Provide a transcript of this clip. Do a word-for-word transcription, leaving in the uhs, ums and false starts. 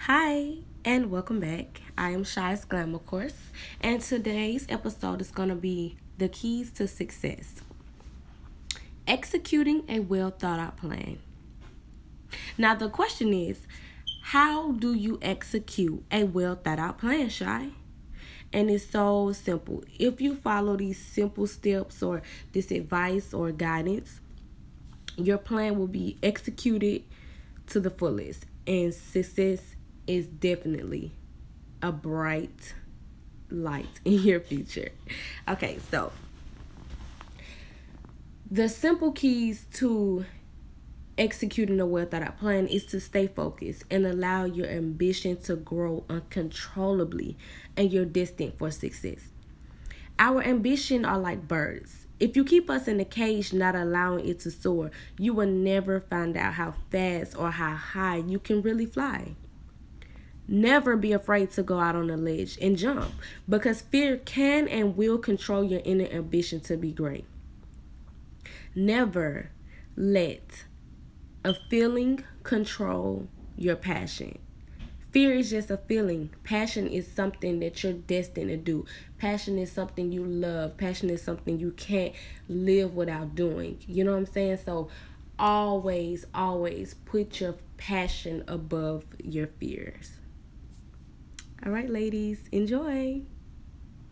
Hi, and welcome back. I am Shy's Glamour Course, and today's episode is going to be the keys to success. Executing a well thought out plan. Now, the question is, how do you execute a well thought out plan, Shy? And it's so simple. If you follow these simple steps or this advice or guidance, your plan will be executed to the fullest, and success is definitely a bright light in your future. Okay, so the simple keys to executing a well thought out plan is to stay focused and allow your ambition to grow uncontrollably, and you're destined for success. Our ambition are like birds. If you keep us in a cage, not allowing it to soar, you will never find out how fast or how high you can really fly. Never be afraid to go out on a ledge and jump, because fear can and will control your inner ambition to be great. Never let a feeling control your passion. Fear is just a feeling. Passion is something that you're destined to do. Passion is something you love. Passion is something you can't live without doing. You know what I'm saying? So always, always put your passion above your fears. All right, ladies, enjoy.